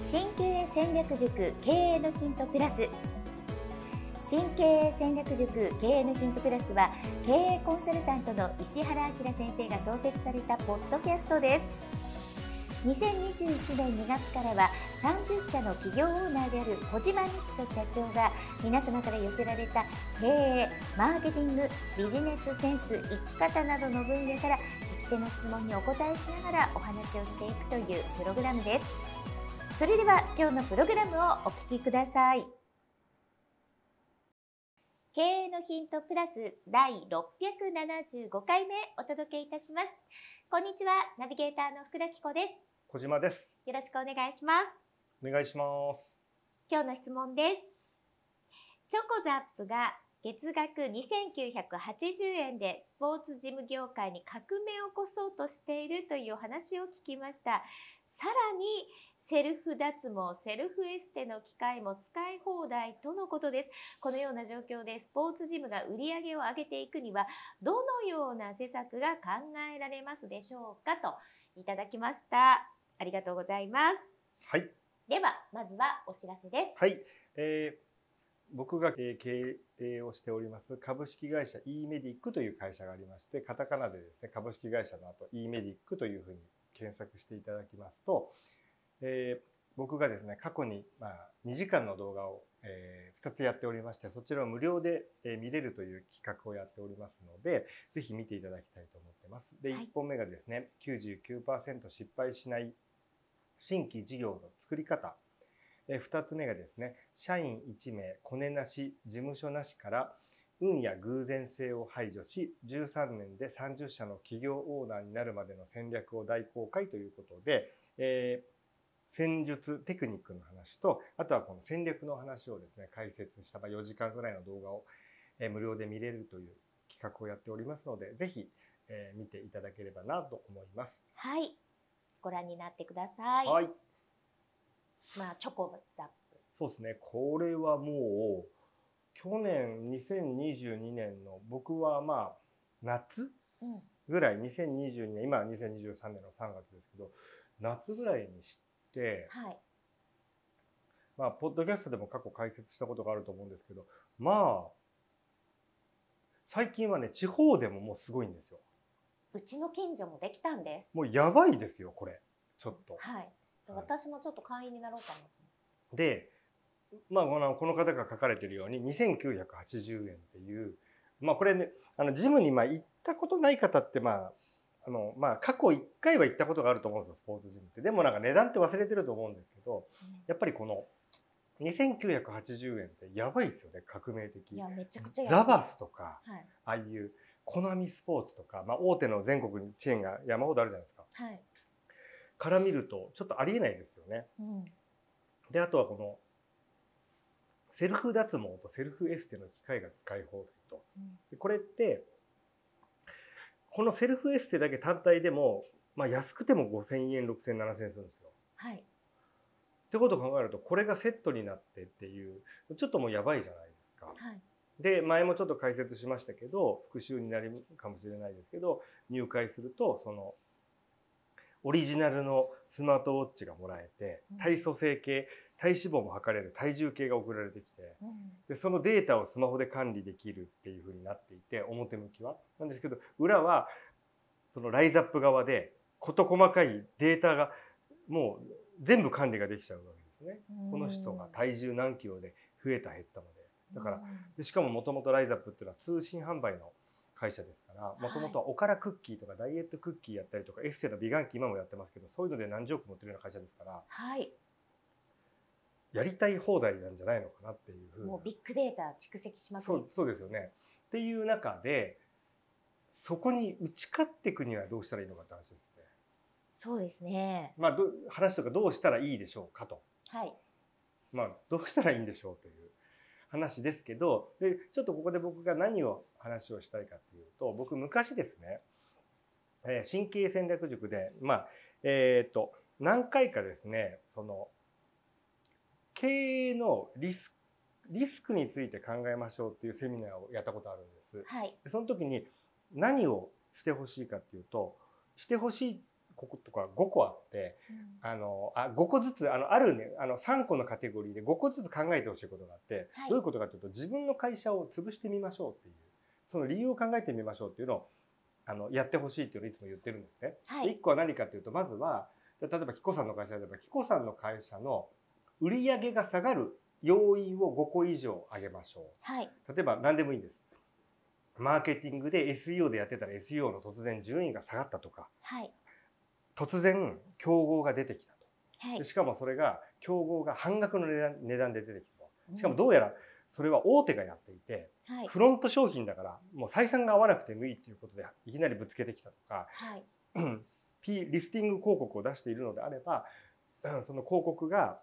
新経営戦略塾経営のヒントプラス。新経営戦略塾経営のヒントプラスは、経営コンサルタントの石原明先生が創設されたポッドキャストです。2021年2月からは30社の企業オーナーである小島美希人社長が、皆様から寄せられた経営、マーケティング、ビジネスセンス、生き方などの分野から聞き手の質問にお答えしながらお話をしていくというプログラムです。それでは今日のプログラムをお聞きください。経営のヒントプラス第675回目お届けいたします。こんにちは、ナビゲーターの福田紀子です。 小島です。 よろしくお願いします。 お願いします。 今日の質問です。チョコザップが月額2980円でスポーツジム業界に革命を起こそうとしているという話を聞きました。さらにセルフ脱毛、セルフエステの機械も使い放題とのことです。このような状況でスポーツジムが売り上げを上げていくには、どのような施策が考えられますでしょうか、といただきました。ありがとうございます。 はい。 ではまずはお知らせです。 はい。僕が経営をしております株式会社 E メディックという会社がありまして、カタカナでですね、株式会社の後 E メディックというふうに検索していただきますと、僕がですね、過去に2時間の動画を2つやっておりまして、そちらを無料で見れるという企画をやっておりますので、ぜひ見ていただきたいと思ってます。で、1本目がですね、99% 失敗しない新規事業の作り方。2つ目がですね、社員1名、コネなし、事務所なしから運や偶然性を排除し、13年で30社の企業オーナーになるまでの戦略を大公開ということで、戦術、テクニックの話と、あとはこの戦略の話をですね、解説した4時間ぐらいの動画を無料で見れるという企画をやっておりますので、ぜひ見ていただければなと思います。 はい。ご覧になってください。 はい。 チョコザップ。 そうですね。これはもう、去年2022年の僕は夏ぐらい、2022年、今は2023年の3月ですけど、夏ぐらいに知って、 はい。 ポッドキャストでも過去解説したことがあると思うんですけど、最近はね、地方でももうすごいんですよ。 うちの近所もできたんです。 もうやばいですよ、これ。ちょっと。 はい。私もちょっと会員になろうかな。 で、この方が書かれているように2980円っていう、これね、ジムに行ったことない方って過去1回は行ったことがあると思うんですよ、スポーツジムって。でも値段って忘れてると思うんですけど、やっぱりこの2980円ってやばいですよね、革命的。 いや、めちゃくちゃ安い。 ザバスとか、 はい、 ああいうコナミスポーツとか、大手の全国にチェーンが山ほどあるじゃないですか。 はい、 から見るとちょっとありえないですよね。で、あとはこのセルフ脱毛とセルフエステの機械が使い放題と。これってこのセルフエステだけ単体でも、安くても5000円、6000円、7000円するんですよ。 はい。 ってことを考えると、これがセットになってっていう、ちょっともうやばいじゃないですか。 はい。 で、前もちょっと解説しましたけど、復習になるかもしれないですけど、入会すると、その、オリジナルのスマートウォッチがもらえて、体組成計、体脂肪も測れる体重計が送られてきて、でそのデータをスマホで管理できるっていう風になっていて、表向きはなんですけど、裏はそのライザップ側で事細かいデータがもう全部管理ができちゃうわけですね。この人が体重何キロで増えた減ったので、だからでしかももともとライザップっていうのは通信販売の会社ですから、もともとはおからクッキーとかダイエットクッキーやったりとか、エステの美顔器今もやってますけど、そういうので何十億持ってるような会社ですから、 はい、 やりたい放題なんじゃないのかなっていうふうに。 もうビッグデータ蓄積しまくる。 そうですよね。っていう中で、そこに打ち勝っていくにはどうしたらいいのかって話ですね。 そうですね。 話とかどうしたらいいでしょうかと。 はい。 どうしたらいいんでしょうという話ですけど、でちょっとここで僕が何を話をしたいかっていうと、僕昔ですね、新経営戦略塾で何回かですね、その経営のリスクについて考えましょうっていうセミナーをやったことあるんです。 はい。 その時に何をしてほしいかっていうと、してほしいこことか5個あって、5個ずつあるね3個のカテゴリーで5個ずつ考えてほしいことがあって、 はい、 どういうことかというと、自分の会社を潰してみましょうっていう、その理由を考えてみましょうっていうのをやってほしいっていうのをいつも言ってるんですね。 はい、 1個は何かというと、まずは例えばキコさんの会社であれば、キコさんの会社の売上が下がる要因を5個以上挙げましょう。 はい、 例えば何でもいいんです。マーケティングで SEO でやってたら SEO の突然順位が下がったとか、 はい、 突然競合が出てきたと、 はい、 しかもそれが競合が半額の値段で出てきたと、しかもどうやらそれは大手がやっていて、 はい、 フロント商品だからもう採算が合わなくてもいいということでいきなりぶつけてきたとか、 はい、 リスティング広告を出しているのであれば、その広告が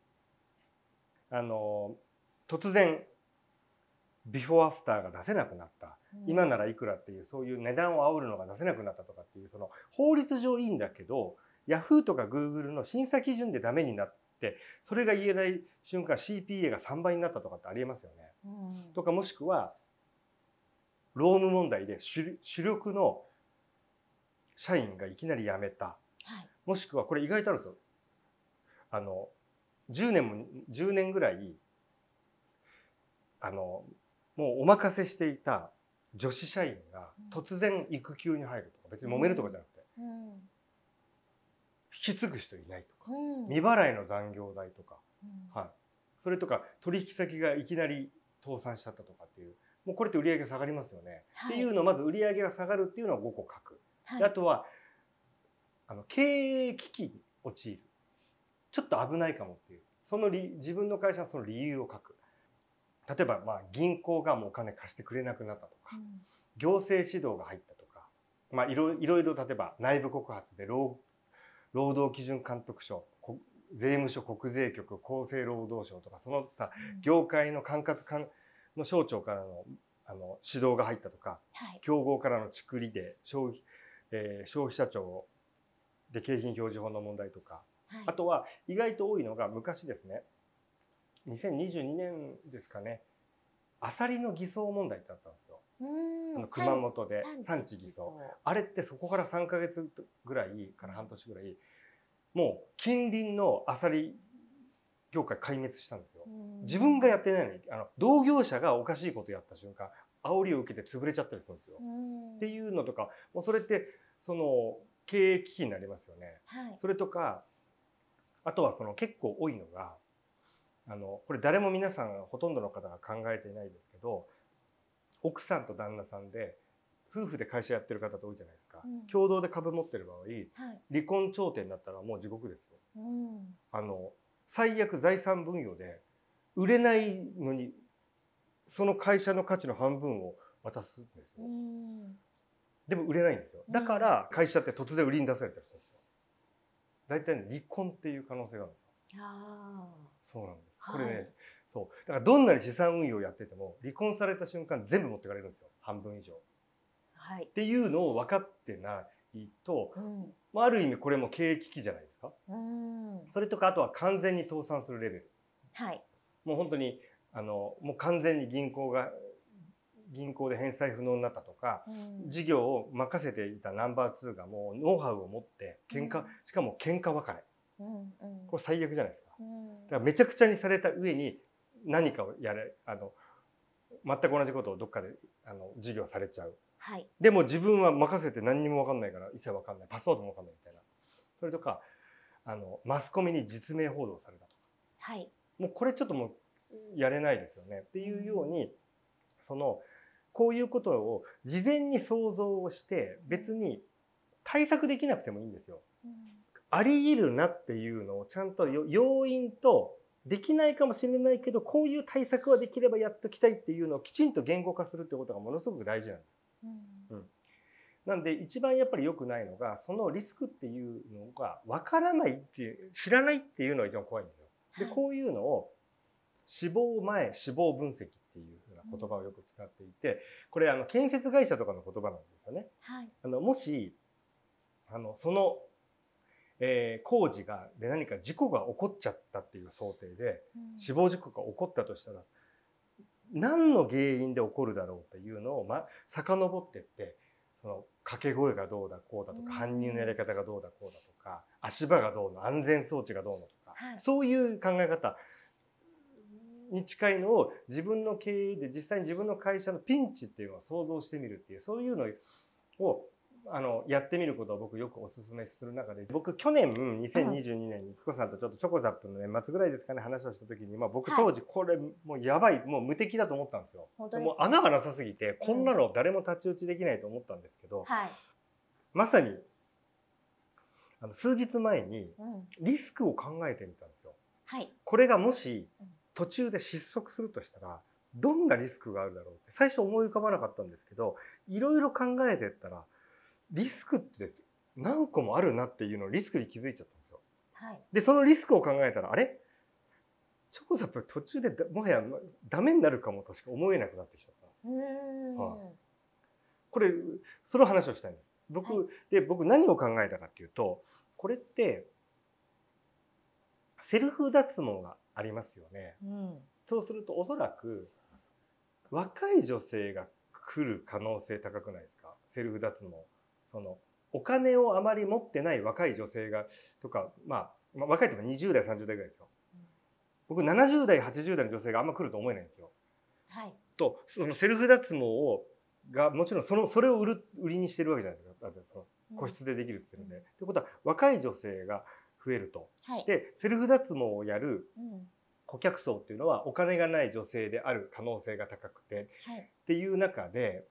突然ビフォーアフターが出せなくなった、今ならいくらっていうそういう値段を煽るのが出せなくなったとかっていう、その法律上いいんだけどヤフーとかグーグルの審査基準でダメになって、それが言えない瞬間 CPA が3倍になったとかってありえますよね。とか、もしくは労務問題で主力の社員がいきなり辞めた、もしくはこれ意外とあるんですよ。10年ぐらいもうお任せしていた女子社員が突然育休に入るとか、別に揉めるとかじゃなくて、引き継ぐ人いないとか、未払いの残業代とか、はい、それとか取引先がいきなり倒産しちゃったとかっていう、もうこれって売り上げ下がりますよね。っていうのをまず売り上げが下がるっていうのを5個書く。あとは経営危機に陥る、ちょっと危ないかもっていう、その自分の会社のその理由を書く。例えば銀行がもうお金貸してくれなくなったとか、行政指導が入ったとか、いろいろ例えば内部告発で労働基準監督署、税務署、国税局、厚生労働省とか、その他業界の管轄の省庁からの指導が入ったとか、競合からのチクリで消費者庁で景品表示法の問題とか、あとは意外と多いのが昔ですね、2022年ですかね、アサリの偽装問題ってあったんですよ。熊本で産地偽装。あれってそこから3ヶ月ぐらいから半年ぐらい、もう近隣のアサリ業界壊滅したんですよ。自分がやってないのに同業者がおかしいことやった瞬間、煽りを受けて潰れちゃったりするんですよ。っていうのとか、もうそれってその経営危機になりますよね。それとか、あとは結構多いのが、これ誰も皆さんほとんどの方が考えていないですけど、奥さんと旦那さんで夫婦で会社やってる方って多いじゃないですか。共同で株持ってる場合、離婚調停になったらもう地獄ですよ。最悪財産分与で売れないのにその会社の価値の半分を渡すんですよ。でも売れないんですよ。だから会社って突然売りに出されたりするんですよ。大体離婚っていう可能性があるんですよ。そうなんです。これね、そうだからどんなに資産運用やってても離婚された瞬間全部持ってかれるんですよ、半分以上。っていうのを分かってないと、ある意味これも経営危機じゃないですか。それとか、あとは完全に倒産するレベル。もう本当にもう完全に銀行で返済不能になったとか、事業を任せていたナンバー2がもうノウハウを持ってしかも喧嘩別れ。これ最悪じゃないですか。だからめちゃくちゃにされた上に何かをやれ、全く同じことをどっかで授業されちゃう。でも自分は任せて何にも分かんないから、一切分かんない、パスワードも分かんないみたいな。それとかマスコミに実名報道されたとか、もうこれちょっともうやれないですよねっていうように、こういうことを事前に想像をして別に対策できなくてもいいんですよ。あり得るなっていうのをちゃんと要因と、できないかもしれないけどこういう対策はできればやっときたいっていうのをきちんと言語化するってことがものすごく大事なんです。なんで一番やっぱり良くないのが、そのリスクっていうのが分からないっていう、知らないっていうのが一番怖いんですよ。でこういうのを死亡前死亡分析っていうふうな言葉をよく使っていて、これ建設会社とかの言葉なんですよね。もしその工事で何か事故が起こっちゃったっていう想定で死亡事故が起こったとしたら、何の原因で起こるだろうっていうのを遡っていって、 その掛け声がどうだこうだとか、搬入のやり方がどうだこうだとか、足場がどうの、安全装置がどうのとか、そういう考え方に近いのを自分の経営で実際に自分の会社のピンチっていうのを想像してみるっていう、そういうのをやってみることを僕よくお勧めする中で、僕去年2022年にピコさんとちょっとチョコザップの年末ぐらいですかね、話をした時に、僕当時これもうやばい、もう無敵だと思ったんですよ。もう穴がなさすぎてこんなの誰も太刀打ちできないと思ったんですけど、まさに数日前にリスクを考えてみたんですよ。これがもし途中で失速するとしたらどんなリスクがあるだろうって最初思い浮かばなかったんですけど、いろいろ考えてったらリスクって何個もあるなっていうのをリスクに気づいちゃったんですよ。でそのリスクを考えたら、あれチョコザップ途中でもはやダメになるかもとしか思えなくなってきちゃったんです。これその話をしたいんです。僕何を考えたかっていうと、これってセルフ脱毛がありますよね。そうするとおそらく若い女性が来る可能性高くないですか？セルフ脱毛。お金をあまり持ってない若い女性がとか、若いとか20代30代ぐらいですよ。僕70代80代の女性があんま来ると思えないんですよ。とそのセルフ脱毛がもちろんそれを売りにしてるわけじゃないですか。個室でできるって言ってるんで。ということは若い女性が増えると。でセルフ脱毛をやる顧客層っていうのはお金がない女性である可能性が高くて、っていう中で、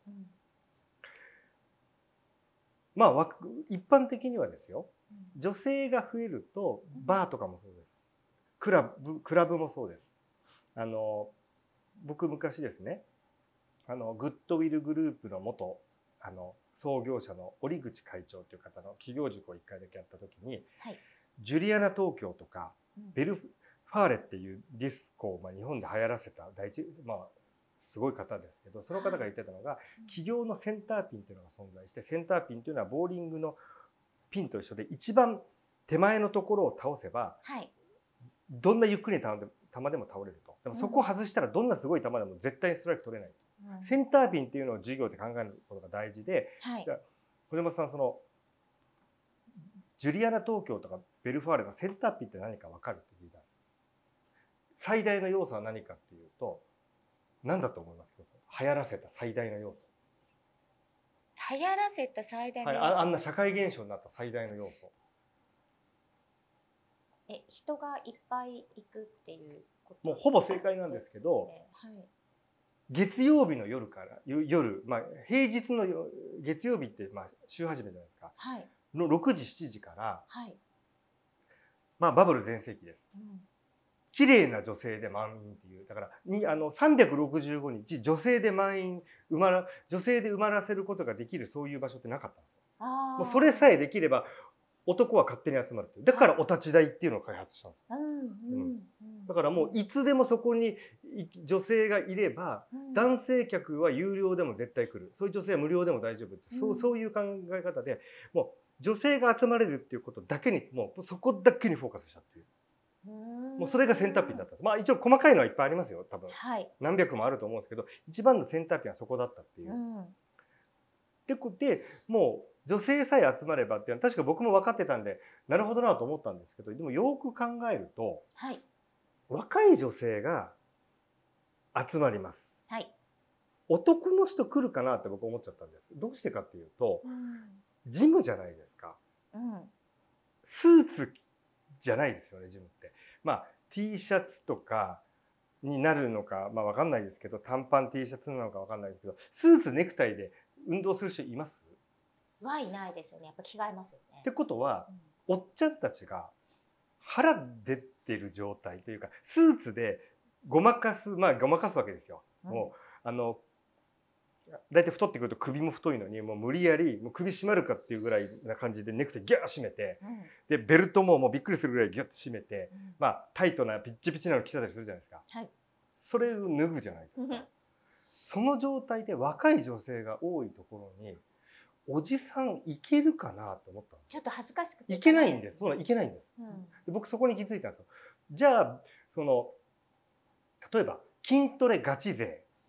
一般的にはですよ、女性が増えるとバーとかもそうです。クラブもそうです。僕昔ですね、グッドウィルグループの元創業者の折口会長という方の企業塾を1回だけやった時に、ジュリアナ東京とかベルファーレっていうディスコを日本で流行らせたすごい方ですけど、その方が言ってたのが、企業のセンターピンっていうのが存在して、センターピンというのはボーリングのピンと一緒で一番手前のところを倒せば、どんなゆっくりな球でも倒れると。でもそこを外したらどんなすごい球でも絶対にストライク取れない。センターピンっていうのを授業で考えることが大事で、小島さん、ジュリアナ東京とかベルファーレのセンターピンって何か分かるって聞いたんです。最大の要素は何かっていうと何だと思いますか？流行らせた最大の要素。 流行らせた最大の要素。 あんな社会現象になった最大の要素。 人がいっぱい行くっていうこと。 もうほぼ正解なんですけど、月曜日の夜から夜、平日の月曜日って週始めじゃないですか。の6時7時から、バブル全盛期です。綺麗な女性で満員っていう、だから365日女性で満員、女性で埋まらせることができるそういう場所ってなかったんですよ。もうそれさえできれば男は勝手に集まるっていう。だからお立ち台っていうのを開発したんですよ。だからもういつでもそこに女性がいれば、男性客は有料でも絶対来る。そういう女性は無料でも大丈夫って、そういう考え方で、もう女性が集まれるっていうことだけに、もうそこだけにフォーカスしたっていう。もうそれがセンターピンだったんです。一応細かいのはいっぱいありますよ、多分。何百もあると思うんですけど、一番のセンターピンはそこだったっていう。で、もう女性さえ集まればっていうのは確か僕も分かってたんで、なるほどなと思ったんですけど、でもよく考えると、若い女性が集まります。男の人来るかなって僕思っちゃったんです。どうしてかっていうと、ジムじゃないですか。スーツじゃないですよね、ジムって。T シャツとかになるのか分かんないですけど、短パン T シャツなのか分かんないですけど、スーツネクタイで運動する人います？ いないですよね。やっぱ着替えますよね。 ってことは、おっちゃんたちが腹出てる状態というか、スーツでごまかすわけですよ。もう大体太ってくると首も太いのに、もう無理やりもう首締まるかっていうぐらいな感じでネクタイギャー締めて、でベルトもびっくりするぐらいギュッと締めて、タイトなピッチピチなの着てたりするじゃないですか。それを脱ぐじゃないですか。その状態で若い女性が多いところにおじさんいけるかなと思ったんです。 ちょっと恥ずかしくていけないんです。いけないんです。で僕そこに気づいたんですよ。じゃあ例えば筋トレガチ勢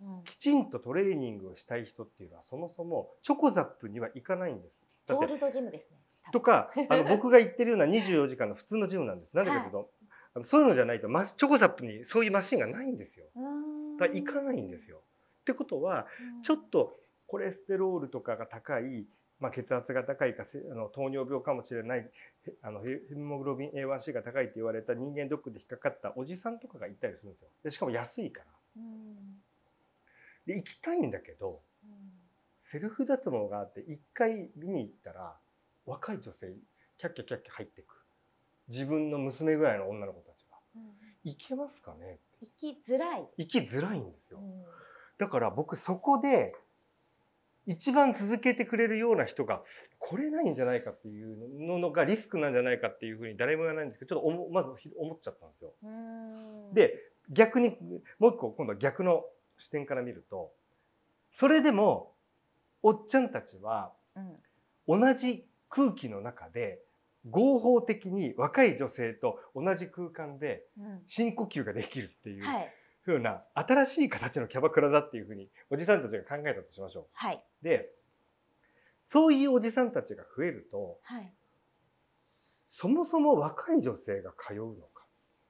きちんとトレーニングをしたい人っていうのはそもそもチョコザップには行かないんです。 ゴールドジムですね。 とか僕が行ってるような24時間の普通のジムなんです。なんでかというと、そういうのじゃないとチョコザップにそういうマシンがないんですよ。だから行かないんですよ。ってことはちょっとコレステロールとかが高い、血圧が高いか糖尿病かもしれないヘモグロビン A1C が高いって言われた人間ドックで引っかかったおじさんとかがいたりするんですよ。でしかも安いから。で行きたいんだけど、セルフ脱毛があって1回見に行ったら若い女性キャッキャキャッキャ入っていく自分の娘ぐらいの女の子たちが、行けますかね。 行きづらいんですよ。だから僕そこで一番続けてくれるような人が来れないんじゃないかっていうのがリスクなんじゃないかっていうふうに誰も言わないんですけど、ちょっとまず思っちゃったんですよ。で逆にもう一個今度は逆の視点から見ると、それでもおっちゃんたちは同じ空気の中で合法的に若い女性と同じ空間で深呼吸ができるっていう風な新しい形のキャバクラだっていう風におじさんたちが考えたとしましょう。でそういうおじさんたちが増えると、そもそも若い女性が通うのか。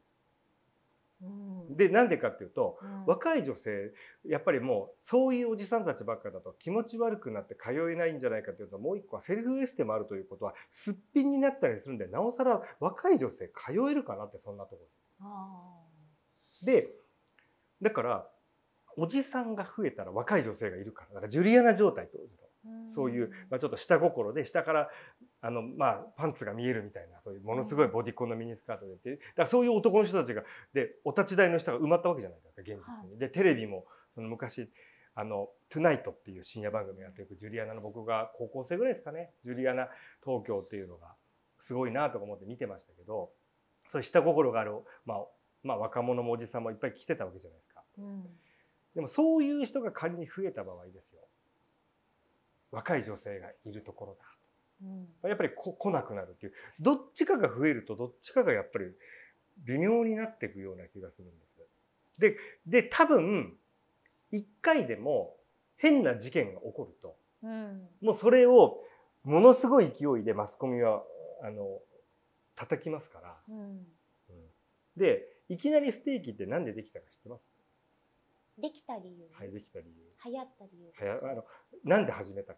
でなんでかっていうと、若い女性やっぱりもうそういうおじさんたちばっかだと気持ち悪くなって通えないんじゃないかというと、もう一個はセルフエステもあるということはすっぴんになったりするんで、なおさら若い女性通えるかなって、そんなところで。だからおじさんが増えたら若い女性がいるから、だからジュリアナ状態とそういう、ちょっと下心で下からパンツが見えるみたいな、そういうものすごいボディコンのミニスカートで、だからそういう男の人たちがでお立ち台の人が埋まったわけじゃないですか、現実に。でテレビも昔トゥナイトっていう深夜番組やってるジュリアナの、僕が高校生ぐらいですかね、ジュリアナ東京っていうのがすごいなとか思って見てましたけど、そういう下心がある若者もおじさんもいっぱい来てたわけじゃないですか。でもそういう人が仮に増えた場合ですよ、若い女性がいるところだ、やっぱり来なくなるっていう、どっちかが増えるとどっちかがやっぱり微妙になっていくような気がするんです。で多分1回でも変な事件が起こると、もうそれをものすごい勢いでマスコミは叩きますから。でいきなりステーキってなんでできたか知ってます？ できた理由。 できた理由。 流行った理由。 なんで始めたか。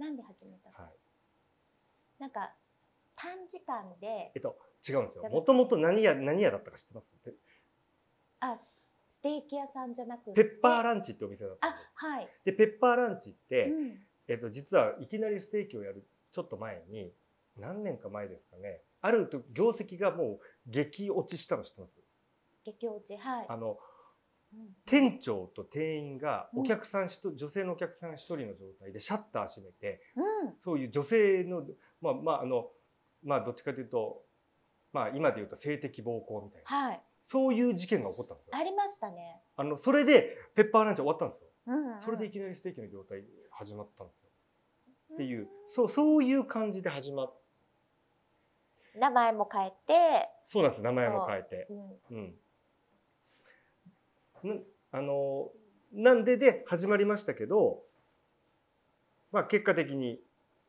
なんか短時間で。 違うんですよ。もともと何屋だったか知ってます？ ステーキ屋さんじゃなくて。 ペッパーランチってお店だったんです。でペッパーランチって、実はいきなりステーキをやるちょっと前に、何年か前ですかね。あると業績がもう激落ちしたの知ってます？ 激落ち、 店長と店員が女性のお客さん1人の状態でシャッター閉めて、そういう女性のどっちかというと今でいうと性的暴行みたいな、そういう事件が起こったんですよ。 ありましたね。 それでペッパーランチ終わったんですよ。それでいきなりステーキの業態始まったんですよ。っていうそういう感じで始まって、 名前も変えて。 そうなんです、名前も変えて。なんで始まりましたけど、結果的に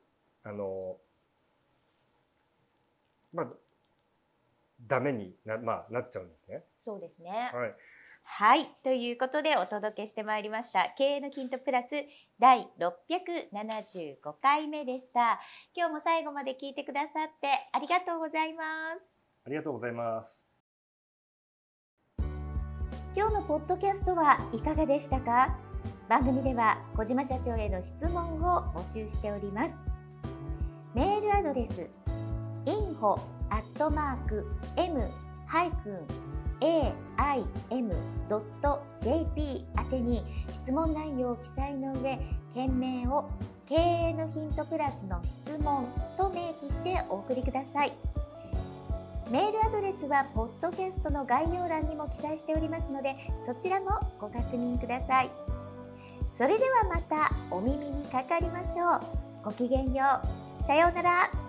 ダメになっちゃうんですね。 そうですね。はい、ということでお届けしてまいりました経営のヒントプラス第675回目でした。今日も最後まで聞いてくださってありがとうございます。 ありがとうございます。 今日のポッドキャストはいかがでしたか？番組では小島社長への質問を募集しております。メールアドレス info@m-aim.jp 宛てに質問内容を記載の上、件名を経営のヒントプラスの質問と明記してお送りください。メールアドレスはポッドキャストの概要欄にも記載しておりますので、そちらもご確認ください。それではまたお耳にかかりましょう。ごきげんよう。さようなら。